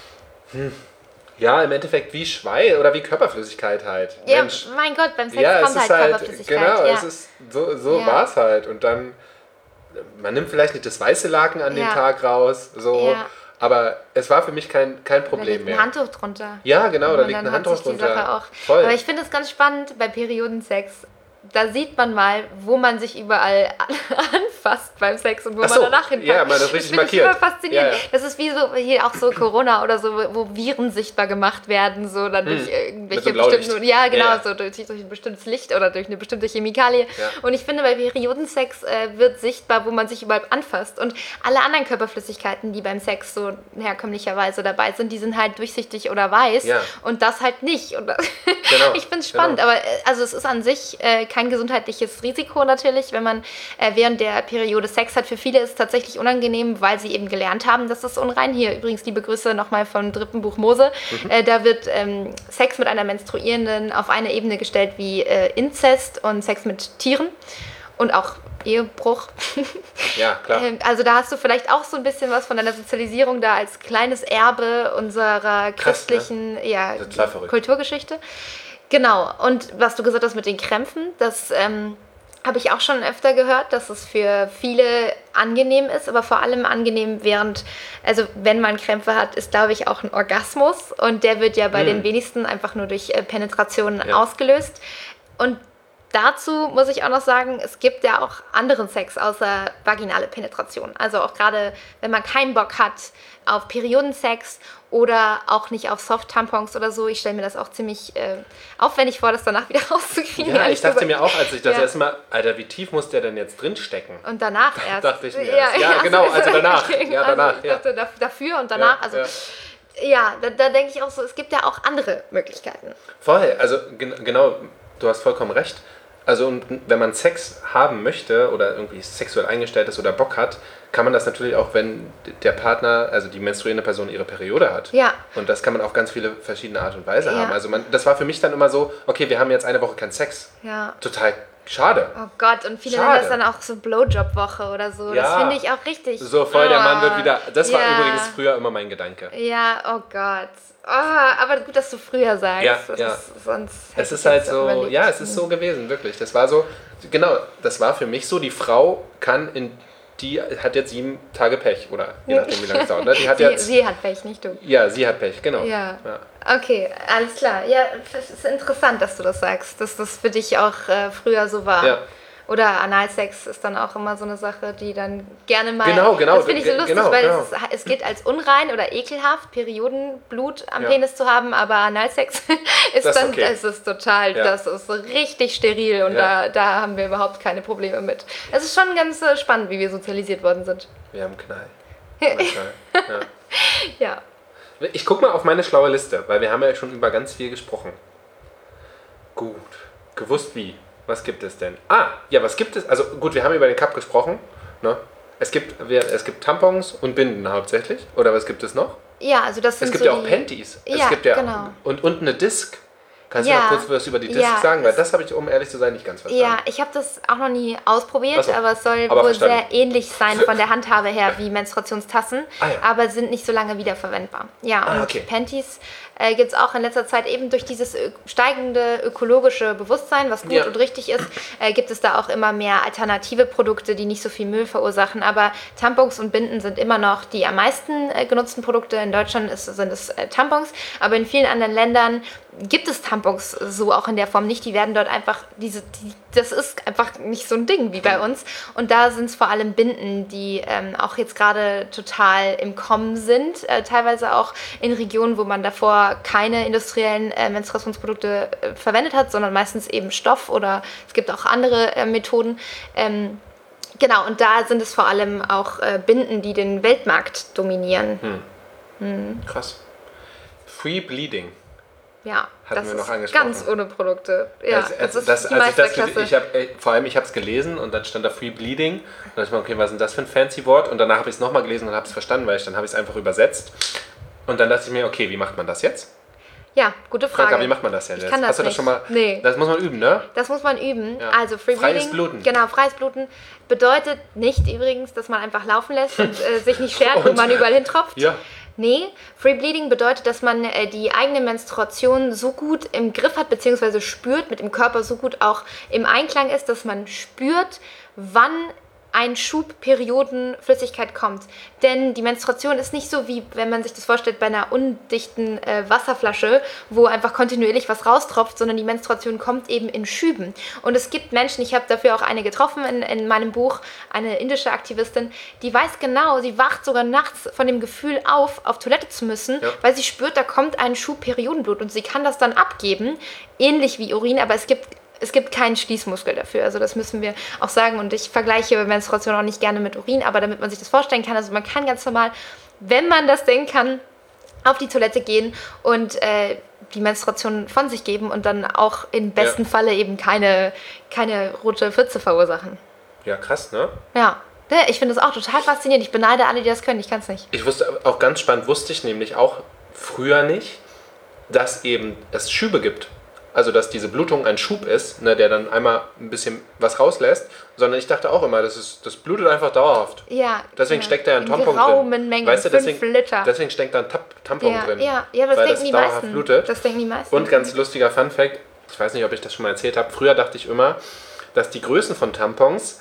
Ja, im Endeffekt wie Schweiß oder wie Körperflüssigkeit halt. Ja, Mensch. Mein Gott, beim Sex kommt halt Körperflüssigkeit. Genau, es ist so war es halt. Und dann, man nimmt vielleicht nicht das weiße Laken an dem Tag raus, aber es war für mich kein Problem mehr. Da liegt ein Handtuch drunter. Ja, genau, da liegt ein Handtuch drunter. Voll. Aber ich finde es ganz spannend bei Periodensex. Da sieht man mal, wo man sich überall anfasst beim Sex und wo man danach hinpackt. Ja, man das richtig markiert. Das ist immer faszinierend. Ja. Das ist wie so hier auch so Corona oder so, wo Viren sichtbar gemacht werden, so dann durch irgendwelche bestimmten, so durch ein bestimmtes Licht oder durch eine bestimmte Chemikalie. Ja. Und ich finde, bei Periodensex wird sichtbar, wo man sich überall anfasst. Und alle anderen Körperflüssigkeiten, die beim Sex so herkömmlicherweise dabei sind, die sind halt durchsichtig oder weiß und das halt nicht. Und ich finde es spannend, aber also es ist an sich kein gesundheitliches Risiko natürlich, wenn man während der Periode Sex hat. Für viele ist es tatsächlich unangenehm, weil sie eben gelernt haben, dass das unrein. Hier übrigens liebe Grüße nochmal vom 3. Buch Mose. Da wird Sex mit einer Menstruierenden auf eine Ebene gestellt wie Inzest und Sex mit Tieren und auch Ehebruch. Ja, klar. Also da hast du vielleicht auch so ein bisschen was von deiner Sozialisierung da als kleines Erbe unserer christlichen Kulturgeschichte. Genau, und was du gesagt hast mit den Krämpfen, das habe ich auch schon öfter gehört, dass es für viele angenehm ist, aber vor allem angenehm wenn man Krämpfe hat, ist, glaube ich, auch ein Orgasmus und der wird ja bei den wenigsten einfach nur durch Penetration ausgelöst. Und dazu muss ich auch noch sagen, es gibt ja auch anderen Sex außer vaginale Penetration. Also auch gerade, wenn man keinen Bock hat auf Periodensex oder auch nicht auf Soft-Tampons oder so. Ich stelle mir das auch ziemlich aufwendig vor, das danach wieder rauszukriegen. Ja, ich dachte mir auch, als ich das erstmal, Alter, wie tief muss der denn jetzt drinstecken? Und danach erst. Dachte ich mir erst. Ja, genau, also danach. Ja, danach. Also, ich dachte, dafür und danach. Da denke ich auch so, es gibt ja auch andere Möglichkeiten. Voll, also genau, du hast vollkommen recht. Also und wenn man Sex haben möchte oder irgendwie sexuell eingestellt ist oder Bock hat, kann man das natürlich auch, wenn der Partner, also die menstruierende Person, ihre Periode hat. Ja. Und das kann man auf ganz viele verschiedene Art und Weise haben. Also das war für mich dann immer so, okay, wir haben jetzt eine Woche keinen Sex. Ja. Total schade. Oh Gott, und viele nennen das dann auch so Blowjob-Woche oder so. Ja. Das finde ich auch richtig. So voll, der Mann wird wieder, das war übrigens früher immer mein Gedanke. Ja, oh Gott. Oh, aber gut, dass du früher sagst. Ja. Sonst es ist halt so, überlegt. Es ist so gewesen, wirklich. Das war so, genau, das war für mich so, die Frau die hat jetzt 7 Tage Pech, oder je nachdem, wie lange es dauert. Ne? Sie hat Pech, nicht du. Ja, sie hat Pech, genau. Ja. Okay, alles klar. Ja, es ist interessant, dass du das sagst, dass das für dich auch früher so war. Ja. Oder Analsex ist dann auch immer so eine Sache, die dann gerne mal... Genau. Das finde ich so lustig, weil es gilt als unrein oder ekelhaft, Periodenblut am Penis zu haben, aber Analsex ist das dann... Okay. Es ist total... Ja. Das ist so richtig steril und da haben wir überhaupt keine Probleme mit. Es ist schon ganz spannend, wie wir sozialisiert worden sind. Wir haben Knall. Ja. Ich gucke mal auf meine schlaue Liste, weil wir haben ja schon über ganz viel gesprochen. Gut. Gewusst wie. Was gibt es denn? Was gibt es? Also gut, wir haben über den Cup gesprochen. Ne? Es gibt Tampons und Binden hauptsächlich. Oder was gibt es noch? Ja, also das sind es gibt so ja auch Panties. Es gibt ja genau. Und eine Disc. Kannst du noch kurz was über die Disc sagen? Weil das habe ich, um ehrlich zu sein, nicht ganz verstanden. Ja, ich habe das auch noch nie ausprobiert, so, aber es soll wohl sehr ähnlich sein von der Handhabe her wie Menstruationstassen, aber sind nicht so lange wiederverwendbar. Ja, und Panties gibt es auch in letzter Zeit eben durch dieses steigende ökologische Bewusstsein, was gut und richtig ist, gibt es da auch immer mehr alternative Produkte, die nicht so viel Müll verursachen. Aber Tampons und Binden sind immer noch die am meisten genutzten Produkte. In Deutschland sind es Tampons, aber in vielen anderen Ländern gibt es Tampons so auch in der Form nicht. Die werden dort einfach, das ist einfach nicht so ein Ding wie bei uns. Und da sind es vor allem Binden, die auch jetzt gerade total im Kommen sind. Teilweise auch in Regionen, wo man davor keine industriellen Menstruationsprodukte verwendet hat, sondern meistens eben Stoff oder es gibt auch andere Methoden. Genau, und da sind es vor allem auch Binden, die den Weltmarkt dominieren. Krass. Free Bleeding. Ja, hatten wir noch angesprochen. Ganz ohne Produkte. Ja, das ist die Meisterklasse. Vor allem, ich habe es gelesen und dann stand da Free Bleeding. Und dann dachte ich mir, okay, was ist denn das für ein fancy Wort? Und danach habe ich es nochmal gelesen und habe es verstanden, weil dann habe ich es einfach übersetzt. Und dann dachte ich mir, okay, wie macht man das jetzt? Ja, gute Frage. Franka, wie macht man das denn jetzt? Hast du das schon mal? Nee. Das muss man üben, ne? Das muss man üben. Ja. Also Free Bleeding. Freies Bluten. Genau, freies Bluten bedeutet nicht übrigens, dass man einfach laufen lässt und sich nicht schert, wo man überall hintropft. Ja. Nee, Free Bleeding bedeutet, dass man die eigene Menstruation so gut im Griff hat, beziehungsweise spürt, mit dem Körper so gut auch im Einklang ist, dass man spürt, wann ein Schub Periodenflüssigkeit kommt. Denn die Menstruation ist nicht so, wie wenn man sich das vorstellt, bei einer undichten Wasserflasche, wo einfach kontinuierlich was raustropft, sondern die Menstruation kommt eben in Schüben. Und es gibt Menschen, ich habe dafür auch eine getroffen in meinem Buch, eine indische Aktivistin, die weiß genau, sie wacht sogar nachts von dem Gefühl auf Toilette zu müssen, weil sie spürt, da kommt ein Schub Periodenblut und sie kann das dann abgeben, ähnlich wie Urin, aber es gibt keinen Schließmuskel dafür, also das müssen wir auch sagen und ich vergleiche Menstruation auch nicht gerne mit Urin, aber damit man sich das vorstellen kann, also man kann ganz normal, wenn man das denken kann, auf die Toilette gehen und die Menstruation von sich geben und dann auch im besten Falle eben keine rote Pfütze verursachen. Ja, krass, ne? Ja. Ich finde das auch total faszinierend. Ich beneide alle, die das können. Ich kann es nicht. Ich wusste, auch ganz spannend, wusste ich nämlich auch früher nicht, dass eben es Schübe gibt. Also, dass diese Blutung ein Schub ist, ne, der dann einmal ein bisschen was rauslässt, sondern ich dachte auch immer, das blutet einfach dauerhaft. Ja. Deswegen steckt da ein Tampon drin. Mengen, weißt du, 5 Liter. Deswegen steckt da ein Tampon drin. Ja, das weil denken die dauerhaft meisten. Blutet. Das denken die meisten. Und ganz lustiger Funfact, ich weiß nicht, ob ich das schon mal erzählt habe, früher dachte ich immer, dass die Größen von Tampons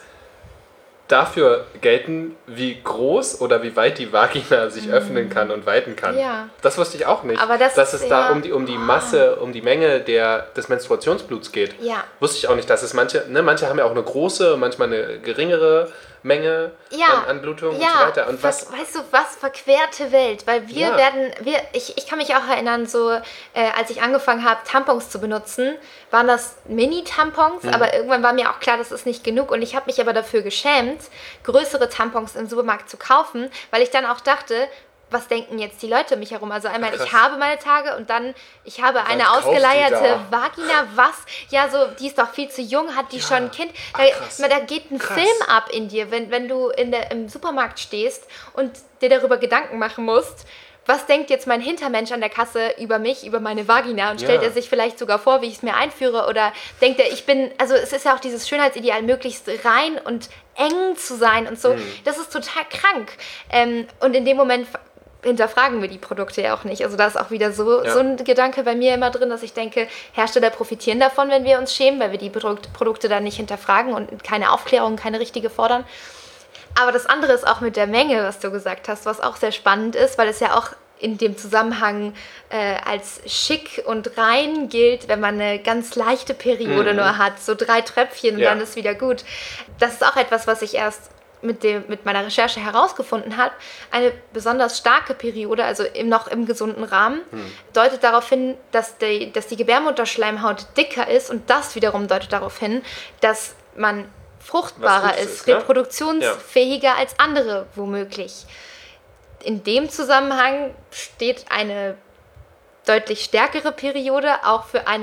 dafür gelten, wie groß oder wie weit die Vagina sich öffnen kann und weiten kann. Ja. Das wusste ich auch nicht. Aber dass es da um die Masse, um die Menge des Menstruationsbluts geht. Ja. Wusste ich auch nicht, dass es manche haben ja auch eine große, manchmal eine geringere Menge an Blutung und so weiter. Und weißt du, was verquerte Welt, weil ich kann mich auch erinnern, so als ich angefangen habe, Tampons zu benutzen, waren das Mini-Tampons, aber irgendwann war mir auch klar, das ist nicht genug und ich habe mich aber dafür geschämt, größere Tampons im Supermarkt zu kaufen, weil ich dann auch dachte, was denken jetzt die Leute um mich herum? Also einmal, ich habe meine Tage und dann, ich habe eine ausgeleierte Vagina, was? Ja, so, die ist doch viel zu jung, hat die schon ein Kind? Da geht ein Film ab in dir, wenn du im Supermarkt stehst und dir darüber Gedanken machen musst, was denkt jetzt mein Hintermensch an der Kasse über mich, über meine Vagina und stellt er sich vielleicht sogar vor, wie ich es mir einführe oder denkt er, also es ist ja auch dieses Schönheitsideal, möglichst rein und eng zu sein und so, das ist total krank. Und in dem Moment hinterfragen wir die Produkte ja auch nicht. Also da ist auch wieder so ein Gedanke bei mir immer drin, dass ich denke, Hersteller profitieren davon, wenn wir uns schämen, weil wir die Produkte dann nicht hinterfragen und keine Aufklärung, keine richtige fordern. Aber das andere ist auch mit der Menge, was du gesagt hast, was auch sehr spannend ist, weil es ja auch in dem Zusammenhang als schick und rein gilt, wenn man eine ganz leichte Periode nur hat, so 3 Tröpfchen und dann ist wieder gut. Das ist auch etwas, was ich erst mit meiner Recherche herausgefunden habe. Eine besonders starke Periode, also noch im gesunden Rahmen, deutet darauf hin, dass die Gebärmutterschleimhaut dicker ist und das wiederum deutet darauf hin, dass man fruchtbarer ist, reproduktionsfähiger als andere womöglich. In dem Zusammenhang steht eine deutlich stärkere Periode auch für eine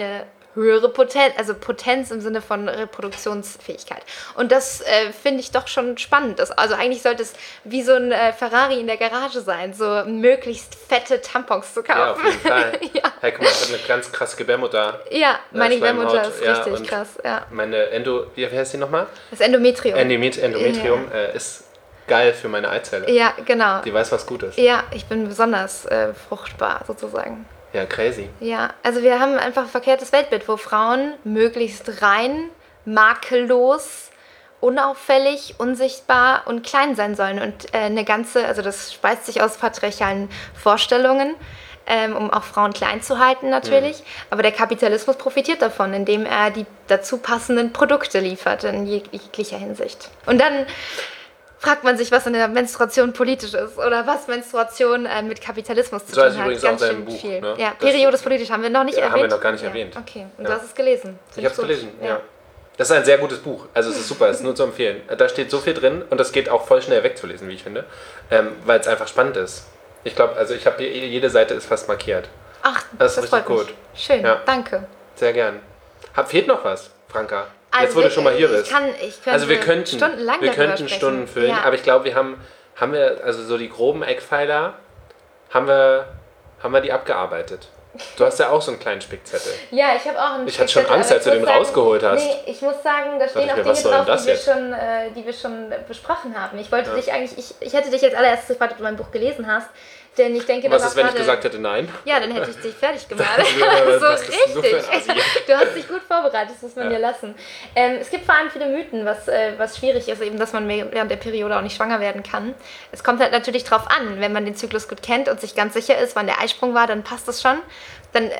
höhere Potenz, also Potenz im Sinne von Reproduktionsfähigkeit. Und das finde ich doch schon spannend. Also eigentlich sollte es wie so ein Ferrari in der Garage sein, so möglichst fette Tampons zu kaufen. Ja, auf jeden Fall. Ja. Hey, guck mal, ich habe eine ganz krasse Gebärmutter. Ja, meine Schleimhaut, Gebärmutter ist richtig krass. Ja. Meine wie heißt die nochmal? Das Endometrium. Endometrium ist geil für meine Eizelle. Ja, genau. Die weiß, was gut ist. Ja, ich bin besonders fruchtbar sozusagen. Ja, crazy. Ja, also wir haben einfach ein verkehrtes Weltbild, wo Frauen möglichst rein, makellos, unauffällig, unsichtbar und klein sein sollen. Und also das speist sich aus patriarchalen Vorstellungen, um auch Frauen klein zu halten natürlich. Aber der Kapitalismus profitiert davon, indem er die dazu passenden Produkte liefert in jeglicher Hinsicht. Und dann fragt man sich, was in der Menstruation politisch ist oder was Menstruation mit Kapitalismus zu tun hat. So heißt übrigens auch dein Buch. Ne? Ja, Periode ist politisch, haben wir noch nicht erwähnt. Haben wir noch gar nicht erwähnt. Okay, und du hast es gelesen. Ich habe es gelesen, ja. Das ist ein sehr gutes Buch, also es ist super, es ist nur zu empfehlen. Da steht so viel drin und das geht auch voll schnell wegzulesen, wie ich finde, weil es einfach spannend ist. Ich glaube, also ich habe jede Seite ist fast markiert. Ach, das ist richtig freut mich. gut. Schön, danke. Sehr gern. Fehlt noch was, Franka? Also jetzt, wo du schon mal hier bist. Wir könnten Stunden füllen, aber ich glaube, haben wir, also so die groben Eckpfeiler, haben wir die abgearbeitet. Du hast ja auch so einen kleinen Spickzettel. Ja, ich habe auch einen Spickzettel. Ich hatte schon Angst, als du den rausgeholt hast. Nee, ich muss sagen, da stehen auch Dinge drauf, die wir schon besprochen haben. Ich wollte dich eigentlich, ich hätte dich jetzt allererst gefragt, ob du mein Buch gelesen hast. Denn ich denke, was ist, wenn ich gesagt hätte, nein? Ja, dann hätte ich dich fertig gemacht. So richtig. Du hast dich gut vorbereitet, das muss man dir lassen. Es gibt vor allem viele Mythen, was schwierig ist, eben, dass man während der Periode auch nicht schwanger werden kann. Es kommt halt natürlich drauf an, wenn man den Zyklus gut kennt und sich ganz sicher ist, wann der Eisprung war, dann passt das schon. Dann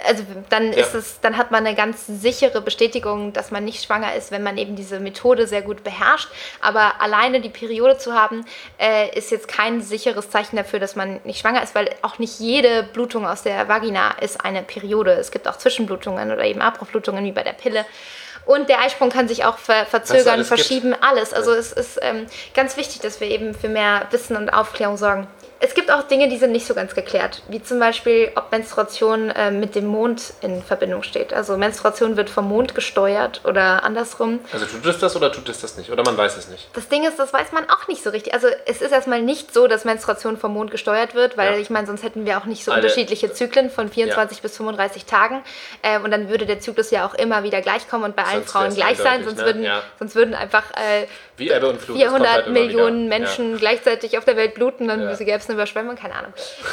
hat man eine ganz sichere Bestätigung, dass man nicht schwanger ist, wenn man eben diese Methode sehr gut beherrscht. Aber alleine die Periode zu haben, ist jetzt kein sicheres Zeichen dafür, dass man nicht schwanger ist, weil auch nicht jede Blutung aus der Vagina ist eine Periode. Es gibt auch Zwischenblutungen oder eben Abbruchblutungen wie bei der Pille. Und der Eisprung kann sich auch verzögern, verschieben, alles. Also es ist ganz wichtig, dass wir eben für mehr Wissen und Aufklärung sorgen. Es gibt auch Dinge, die sind nicht so ganz geklärt, wie zum Beispiel, ob Menstruation mit dem Mond in Verbindung steht. Also Menstruation wird vom Mond gesteuert oder andersrum. Also tut es das oder tut es das nicht? Oder man weiß es nicht? Das Ding ist, das weiß man auch nicht so richtig. Also es ist erstmal nicht so, dass Menstruation vom Mond gesteuert wird, weil ich meine, sonst hätten wir auch nicht so unterschiedliche Zyklen von 24 bis 35 Tagen. Und dann würde der Zyklus ja auch immer wieder gleich kommen und bei allen Frauen gleich sein. Sonst würden einfach wie Ebbe und Flut, 400 halt Millionen Menschen gleichzeitig auf der Welt bluten, dann gäbe es eine Überschwemmung, keine Ahnung.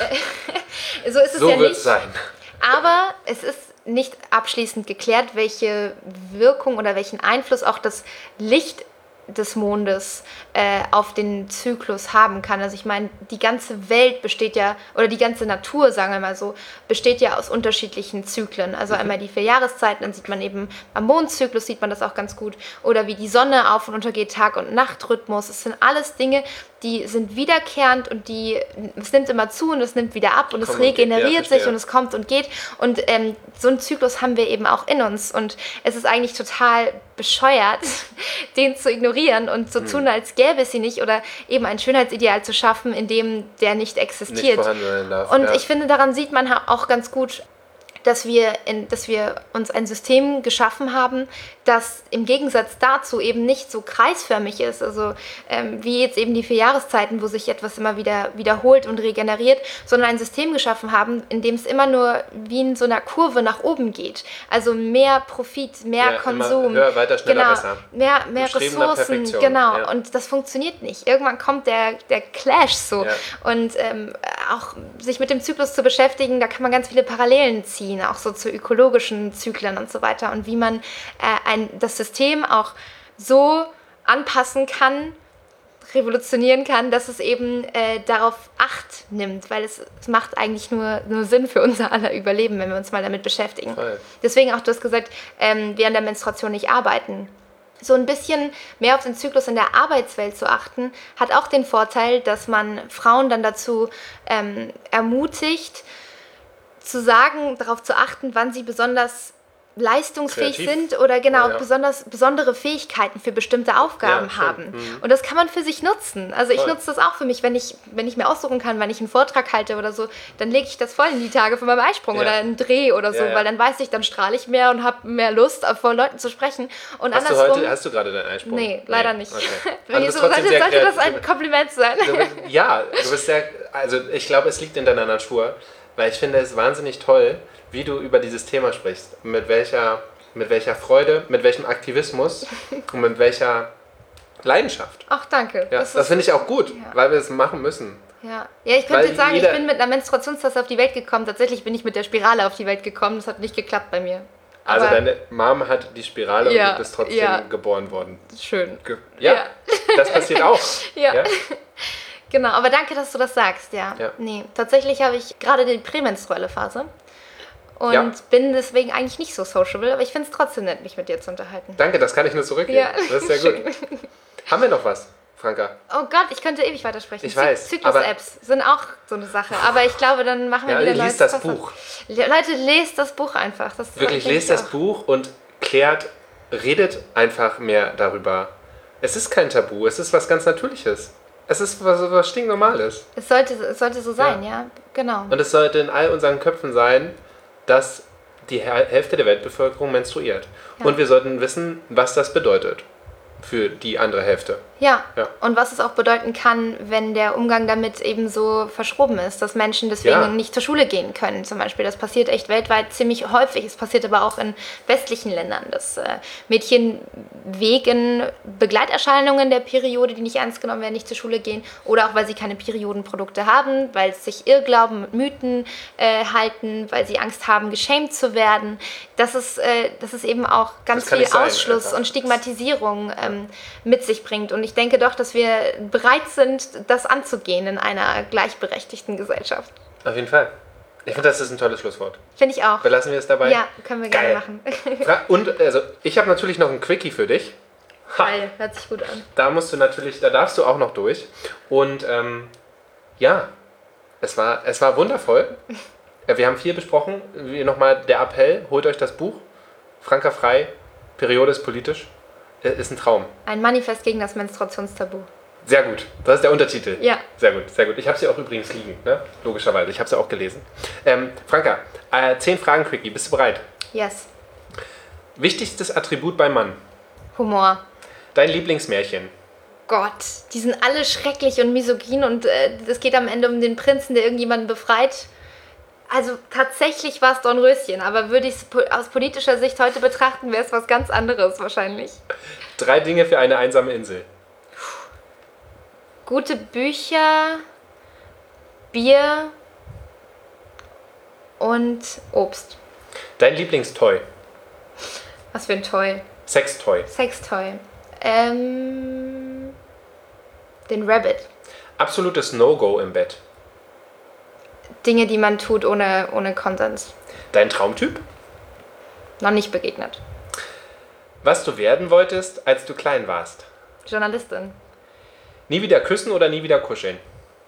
So ist es ja nicht. So wird es sein. Aber es ist nicht abschließend geklärt, welche Wirkung oder welchen Einfluss auch das Licht des Mondes auf den Zyklus haben kann. Also ich meine, die ganze Welt besteht ja, oder die ganze Natur, sagen wir mal so, besteht ja aus unterschiedlichen Zyklen. Also einmal die 4 Jahreszeiten, dann sieht man eben am Mondzyklus, sieht man das auch ganz gut. Oder wie die Sonne auf und untergeht, Tag- und Nachtrhythmus. Es sind alles Dinge, die sind wiederkehrend und es nimmt immer zu und es nimmt wieder ab und es regeneriert sich und es kommt und geht. Und so einen Zyklus haben wir eben auch in uns. Und es ist eigentlich total bescheuert, den zu ignorieren und zu tun, als gäbe es sie nicht oder eben ein Schönheitsideal zu schaffen, in dem der nicht existiert. Nicht vorhanden sein darf, und ich finde, daran sieht man auch ganz gut, dass wir uns ein System geschaffen haben, das im Gegensatz dazu eben nicht so kreisförmig ist, also wie jetzt eben die 4 Jahreszeiten, wo sich etwas immer wieder wiederholt und regeneriert, sondern ein System geschaffen haben, in dem es immer nur wie in so einer Kurve nach oben geht. Also mehr Profit, mehr Konsum, höher, weiter, schneller, besser. Mehr Ressourcen, genau. Ja. Und das funktioniert nicht. Irgendwann kommt der Clash so. Ja. Und auch sich mit dem Zyklus zu beschäftigen, da kann man ganz viele Parallelen ziehen, auch so zu ökologischen Zyklen und so weiter und wie man das System auch so anpassen kann, revolutionieren kann, dass es eben darauf Acht nimmt, weil es macht eigentlich nur Sinn für unser aller Überleben, wenn wir uns mal damit beschäftigen. Voll. Deswegen auch, du hast gesagt, während der Menstruation nicht arbeiten. So ein bisschen mehr auf den Zyklus in der Arbeitswelt zu achten, hat auch den Vorteil, dass man Frauen dann dazu ermutigt, zu sagen, darauf zu achten, wann sie besonders leistungsfähig Kreativ. sind oder genau Ja. besondere Fähigkeiten für bestimmte Aufgaben Ja, stimmt. haben. Und das kann man für sich nutzen. Also ich Voll. nutze das auch für mich, wenn ich mir aussuchen kann, wenn ich einen Vortrag halte oder so, dann lege ich das voll in die Tage für meinen Eisprung Ja. oder einen Dreh oder so, Ja, ja. weil dann weiß ich, dann strahle ich mehr und habe mehr Lust, vor Leuten zu sprechen. Und Hast du gerade deinen Eisprung? Nee, leider nicht. Okay. Wenn Also ihr bist so, trotzdem sehr sollte das kreativ. ein Kompliment sein. Ja, du bist sehr, also ich glaube, es liegt in deiner Natur, weil ich finde es wahnsinnig toll, wie du über dieses Thema sprichst. Mit welcher Freude, mit welchem Aktivismus und mit welcher Leidenschaft. Ach, danke. Ja, das finde ich auch gut, weil wir es machen müssen. Ja, ich könnte Weil jetzt sagen, jeder- ich bin mit einer Menstruationstasse auf die Welt gekommen. Tatsächlich bin ich mit der Spirale auf die Welt gekommen. Das hat nicht geklappt bei mir. Also Aber deine Mom hat die Spirale und Ja, du bist trotzdem ja. geboren worden. schön. Ja, Ja. das passiert auch. Ja. Genau, aber danke, dass du das sagst, ja. Ja. Nee, tatsächlich habe ich gerade die prämenstruelle Phase und Ja. bin deswegen eigentlich nicht so sociable, aber ich finde es trotzdem nett, mich mit dir zu unterhalten. Danke, das kann ich nur zurückgeben. Ja. Das ist sehr gut. Haben wir noch was, Franka? Oh Gott, ich könnte ewig weitersprechen. Ich weiß, Zyklus-Apps sind auch so eine Sache, aber ich glaube, dann machen wir Ja, wieder lies neues das Fass auf. Buch. Leute, lest das Buch einfach. Das Wirklich, denke lest ich das auch. Buch und redet einfach mehr darüber. Es ist kein Tabu, es ist was ganz Natürliches. Es ist was stinknormales. Es sollte so sein, ja, genau. Und es sollte in all unseren Köpfen sein, dass die Hälfte der Weltbevölkerung menstruiert. Ja. Und wir sollten wissen, was das bedeutet für die andere Hälfte. Ja. Ja. Und was es auch bedeuten kann, wenn der Umgang damit eben so verschroben ist, dass Menschen deswegen Ja. nicht zur Schule gehen können zum Beispiel. Das passiert echt weltweit ziemlich häufig. Es passiert aber auch in westlichen Ländern, dass Mädchen wegen Begleiterscheinungen der Periode, die nicht ernst genommen werden, nicht zur Schule gehen oder auch, weil sie keine Periodenprodukte haben, weil sie sich Irrglauben und Mythen halten, weil sie Angst haben, geschämt zu werden. Das ist eben auch ganz Das kann viel nicht sein, Ausschluss einfach. und Stigmatisierung mit sich bringt. Und ich denke doch, dass wir bereit sind, das anzugehen in einer gleichberechtigten Gesellschaft. Auf jeden Fall. Ich finde, das ist ein tolles Schlusswort. Finde ich auch. Belassen wir es dabei? Ja, können wir gerne Geil. machen. Und also, ich habe natürlich noch ein Quickie für dich. Geil, hört sich gut an. Da darfst du auch noch durch. Und ja, es war wundervoll. Wir haben viel besprochen. Wie nochmal der Appell, holt euch das Buch. Franka Frei, Periode ist politisch. Ist ein Traum. Ein Manifest gegen das Menstruationstabu. Sehr gut. Das ist der Untertitel. Ja. Sehr gut, sehr gut. Ich habe sie auch übrigens liegen, ne? Logischerweise. Ich habe sie auch gelesen. Franka, 10 Fragen, Quickie. Bist du bereit? Yes. Wichtigstes Attribut beim Mann. Humor. Dein Lieblingsmärchen. Gott, die sind alle schrecklich und misogyn und es geht am Ende um den Prinzen, der irgendjemanden befreit. Also tatsächlich war es Dornröschen, aber würde ich es aus politischer Sicht heute betrachten, wäre es was ganz anderes wahrscheinlich. 3 Dinge für eine einsame Insel. Gute Bücher, Bier und Obst. Dein Lieblingstoy. Was für ein Toy. Sextoy. Sextoy. Den Rabbit. Absolutes No-Go im Bett. Dinge, die man tut ohne Konsens. Dein Traumtyp. Noch nicht begegnet. Was du werden wolltest, als du klein warst. Journalistin. Nie wieder küssen oder nie wieder kuscheln.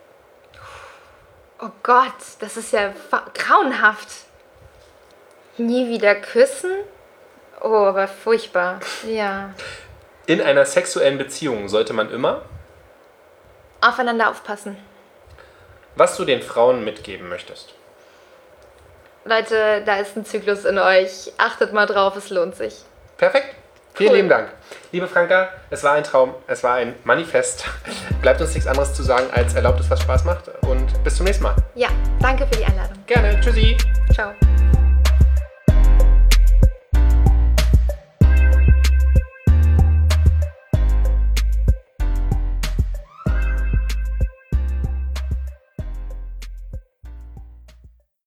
Oh Gott, das ist ja grauenhaft. Nie wieder küssen? Oh, aber furchtbar. Ja. In einer sexuellen Beziehung sollte man immer, Aufeinander aufpassen. was du den Frauen mitgeben möchtest. Leute, da ist ein Zyklus in euch. Achtet mal drauf, es lohnt sich. Perfekt. Vielen Cool. lieben Dank. Liebe Franka, es war ein Traum, es war ein Manifest. Bleibt uns nichts anderes zu sagen, als erlaubt es, was Spaß macht. Und bis zum nächsten Mal. Ja, danke für die Einladung. Gerne. Tschüssi. Ciao.